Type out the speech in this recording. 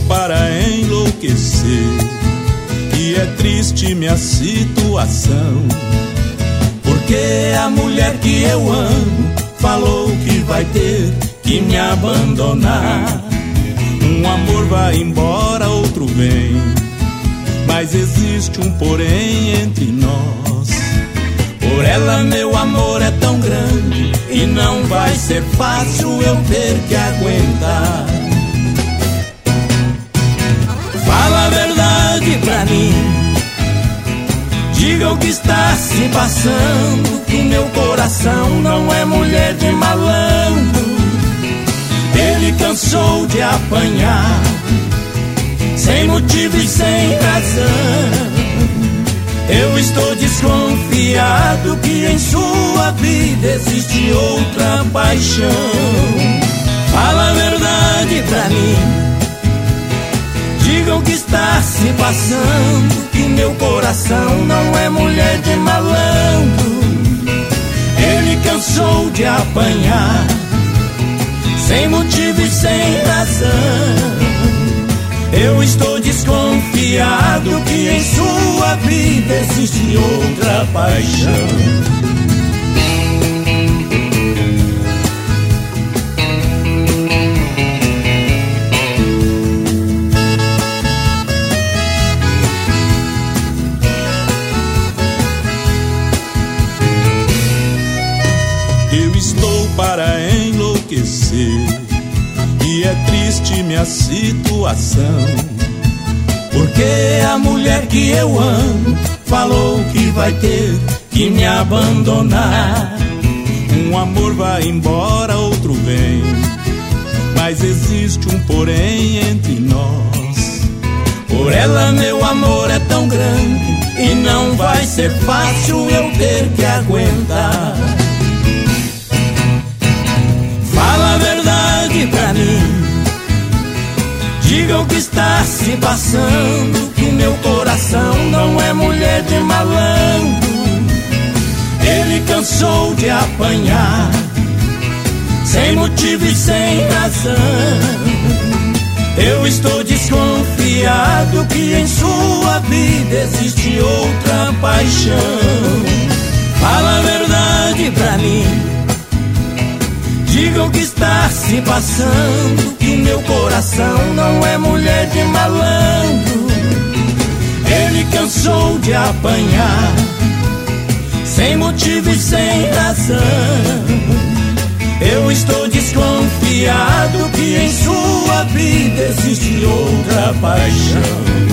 para enlouquecer e é triste minha situação, porque a mulher que eu amo falou que vai ter que me abandonar. Um amor vai embora, outro vem, mas existe um porém entre nós. Por ela meu amor é tão grande e não vai ser fácil eu ter que aguentar. Fala a verdade pra mim, diga o que está se passando, que meu coração não é mulher de malandro. Ele cansou de apanhar, sem motivo e sem razão. Eu estou desconfiado que em sua vida existe outra paixão. Fala a verdade pra mim, diga o que está se passando, que meu coração não é mulher de malandro. Ele cansou de apanhar, sem motivo e sem razão. Eu estou desconfiado que em sua vida existe outra paixão. Eu estou para enlouquecer e é triste minha situação, porque a mulher que eu amo falou que vai ter que me abandonar. Um amor vai embora, outro vem, mas existe um porém entre nós. Por ela meu amor é tão grande e não vai ser fácil eu ter que aguentar. Fala a verdade pra mim, diga o que está se passando, que meu coração não é mulher de malandro. Ele cansou de apanhar, sem motivo e sem razão. Eu estou desconfiado que em sua vida existe outra paixão. Fala a verdade pra mim, diga o que está se passando, que meu coração não é mulher de malandro. Ele cansou de apanhar, sem motivo e sem razão. Eu estou desconfiado que em sua vida existe outra paixão.